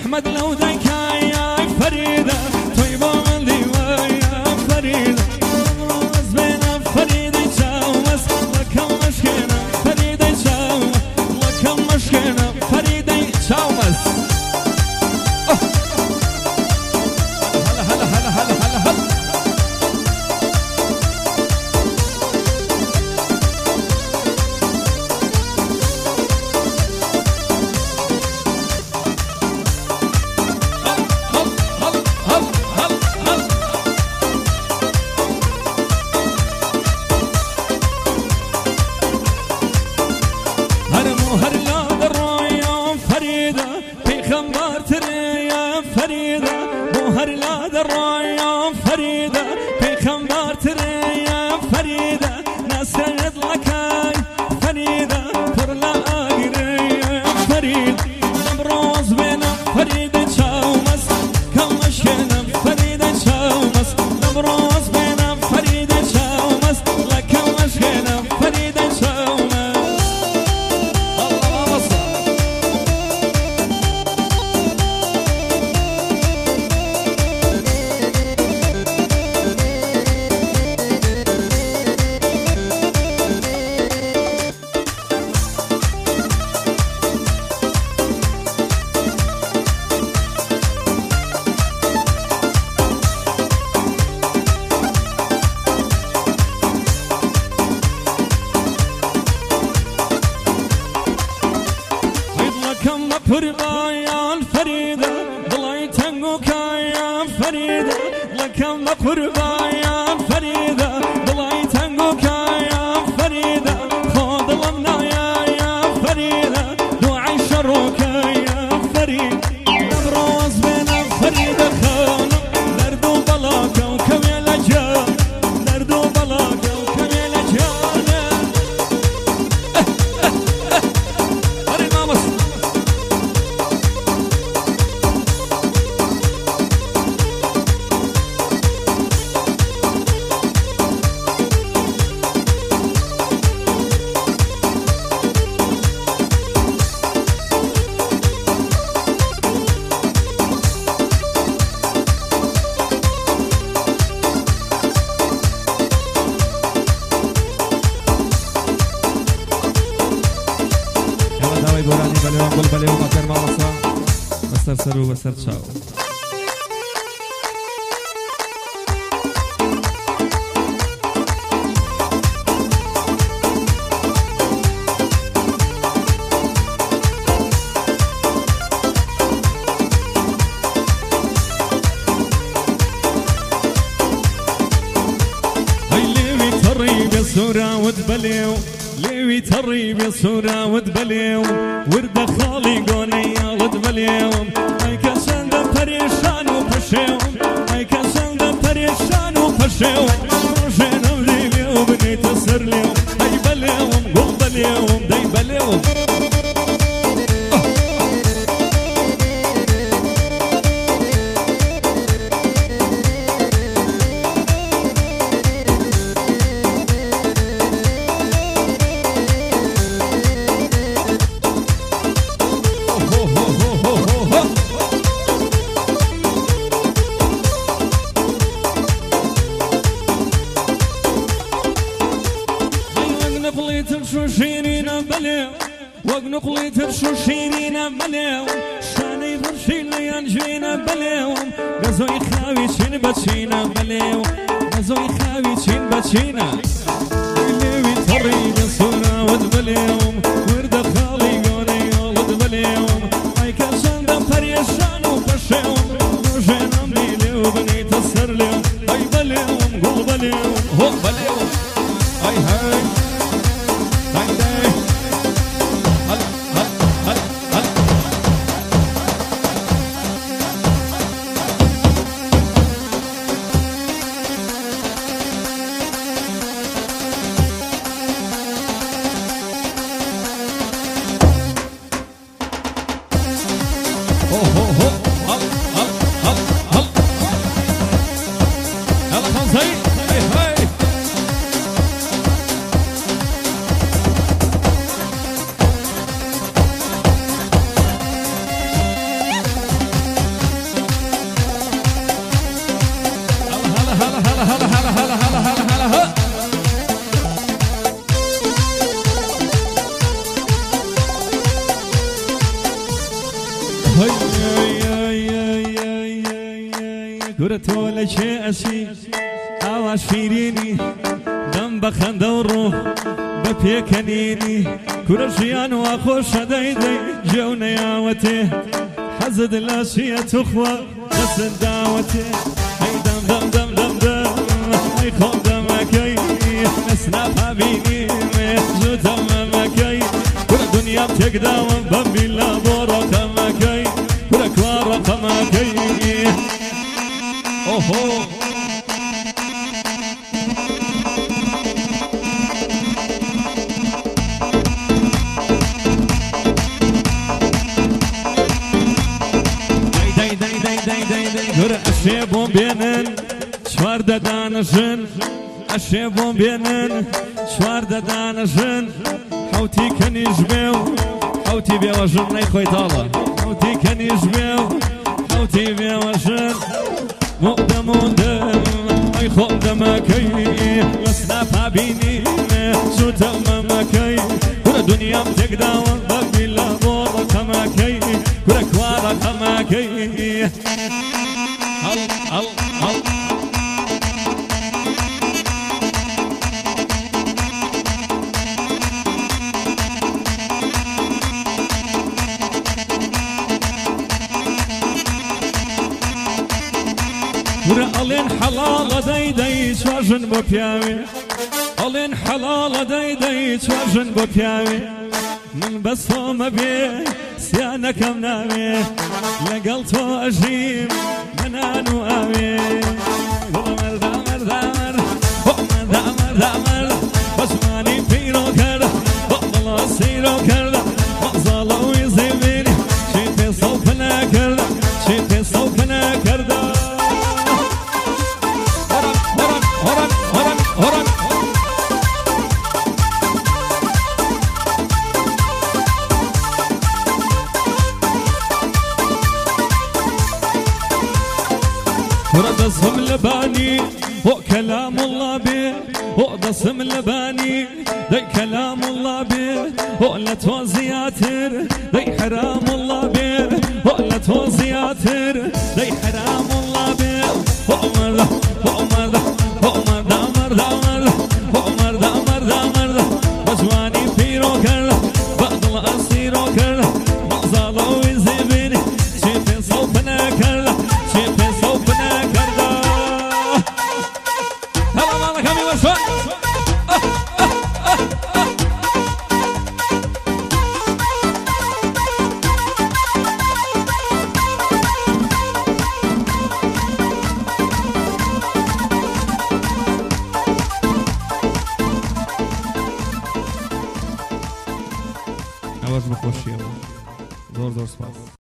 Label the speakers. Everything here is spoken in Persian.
Speaker 1: احمد لو ذكى يا فريده طيبه من ديوان يا فريده راس بين فريده جاوز لك المشكله فريده جاوز لك المشكله فريده جاوز هلا هلا هلا هلا هلا هلا بسر چاو
Speaker 2: صورة وتبليو ليوي تريب يا صورة وتبليو ورد خالي قوني يا وتبليو اي كسند بريشان وبشيو اي كسند بريشان وبشيو روجينا وليليو بني تسرليو اي بليو قول بليو داي بليو
Speaker 1: وقنقلي ترشو شيرينا بليو شاني برشي لي انجينا بليو غزوي خاوي شين باتشينا بليو غزوي خاوي شين باتشينا اللي تريد صورة وتبليو ورد خالي قوني ولد بليو اي كاسان دا بريشان وبشيو روجينا بليو بني تسرليو اي بليو قول بليو هو بليو اي هاي هلا هلا هلا هلا هلا هلا هلا قرتو لشي أسي أواش فيريني دم بخنده و روح بپیکنینی کرشیان و خوش دیدی جو نیاوته حزد لاشیت و خوا دست دعوته ای دم دم دم دم دم ای خود دمکی اسناب بینیم زودم مکی کل دنیا تک داوم ببیلا بورا کمکی کل کوارا کمکی اوهو گره اشیبون بینن چوار دانشن اشیبون بینن چوار دانشن حوتی کنیش بیو حوتی بیوشن نیخوی تالا حوتی کنیش بیو حوتی بیوشن مقدم مقدم ای خود دمکی لسنا بینیم زودم مکی گره دنیام تک داوم ببیلا بورا کمکی گره کوارا کمکی هل هل هل ورا ألين حلال داي تواجن بوبياوي ألين حلال داي تواجن بوبياوي من بس ما بيه سيانا كم نامي لقلتو أجيم منانو آمي والله مرد دامر دامر بس ماني فيرو كرد والله سيرو كرد مقزالو يزيبيني شيفي صوفنا كرد شيفي صوفنا كرد هرن ودسم لباني هو كلام الله به هو دسم لباني دي كلام الله به هو لا توزياتر دي حرام الله به هو لا توزياتر دي حرام الله به هو مرده هو مرده هو مرده مرده مرده هو مرده مرده مرده بجواني فيرو كرده بعد الأسيرو كرده مقزالو يزيبيني شيفي صوفنا كرده شيفي صوفنا كرده هلا مالك همي وشوي أواز بخوشي زور زور سپاس